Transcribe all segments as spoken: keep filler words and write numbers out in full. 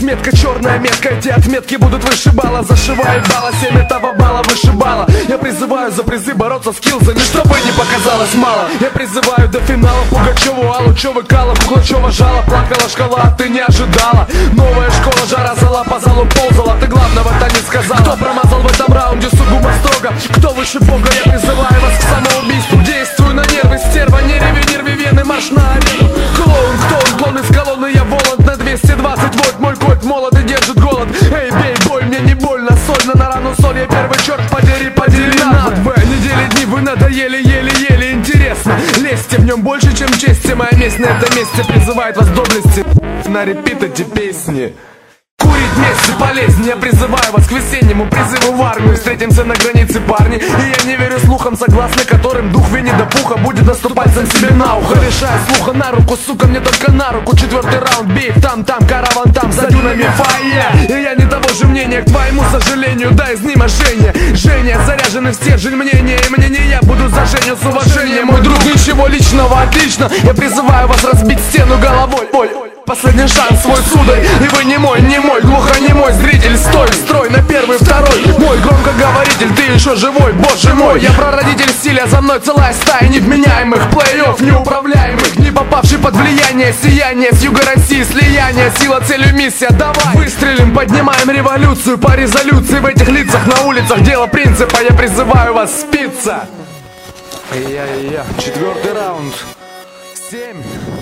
Отметка черная метка, эти отметки будут выше балла. Зашивает балла, семь этого балла выше балла. Я призываю за призы бороться с килзами, чтобы не показалось мало. Я призываю до финала Пугачеву, Аллу, Чёвы, Кала, Пугачева жала. Плакала шкала, а ты не ожидала. Новая школа, жара зала, по залу ползала. Ты главного-то не сказала. Кто промазал в этом раунде сугубо строго? Кто выше бога? Я призываю вас к самоубийству. Действую на нервы, стерва, не реви, не рви вены, марш на арену. Клоун, кто он? Клон из колонны, я воланд на двести двадцать вольт. Мой кот молод и держит голод. Эй, бей, бой, мне не больно. Сольно на рану соль, я первый, черт подери, подели на два. Недели, дни вы надоели, еле-еле интересно. Лезьте, в нем больше, чем чести. Моя месть на этом месте призывает вас доблести. На репит эти песни. Курить вместе полезнее. Я призываю вас к весеннему призыву в армию. Встретимся на границе, парни. И я не верю слухам, согласны которым дух Винни-да-Пуха будет наступать сам себе на ухо. Решая слуха на руку, сука, мне только на руку. Четвертый раунд, бей там, там, караван там, за дюнами фае. И я не того же мнения, к твоему сожалению, да, изнеможение. Женя, заряжены в стержень мнения. И мнение я буду за Женю с уважением. Мой друг, ничего личного, отлично. Я призываю вас разбить стену головой. Ой, последний шанс свой, сударь. И вы не мой, не мой, глухонемой зритель. Стой, строй на первый, второй. Мой громкоговоритель, ты еще живой, боже мой. Я прародитель стиля, за мной целая стая невменяемых. Плей-офф неуправляемых, не попавший под влияние. Сияние с юга России, слияние. Сила, целью, миссия, давай. Выстрелим, поднимаем революцию по резолюции. В этих лицах на улицах дело принципа. Я призываю вас спиться. Я-я-я, четвертый раунд. Семь.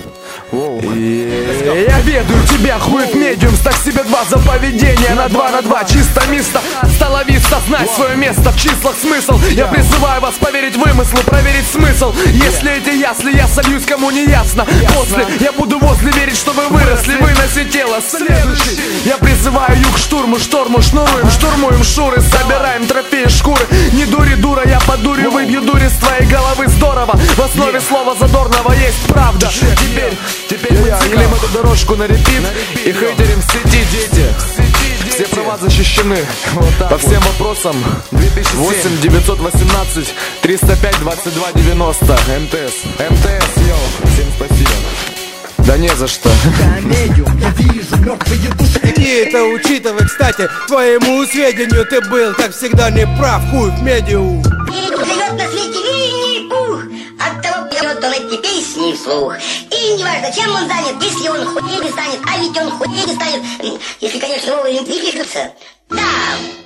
Yeah. Я ведаю тебя, хуев медиум. Ставь себе два за поведение. На два на два, чисто мисто. Стала виста, знай свое место. В числах смысл. Я призываю вас поверить в вымыслы, проверить смысл. Если эти ясли, я сольюсь, кому не ясно. После я буду возле верить, что вы выросли. Выноси тело, следующий. Я призываю юг штурму, шторму. Шнуруем, штурмуем шуры. Собираем трофеи шкуры. Не дури, дура, я подурю, выбью дури с твоей головы. Здорово, в основе слова задорного есть правда. Теперь Теперь мы циклим эту дорожку на репит и хейтерим в сети, дети. Все права защищены по всем вопросам. восемь девятьсот восемнадцать триста пять двадцать два девяносто. МТС, МТС, йоу, всем спасибо. Да не за что. И это учитывай, кстати, твоему сведению, ты был, как всегда, не прав, хуй в медиу. Живет на свете Винни-Пух, от того пьет он эти песни вслух. И неважно, чем он занят, если он хуй не станет, а ведь он хуй не станет, если, конечно, новые не пишутся. Да.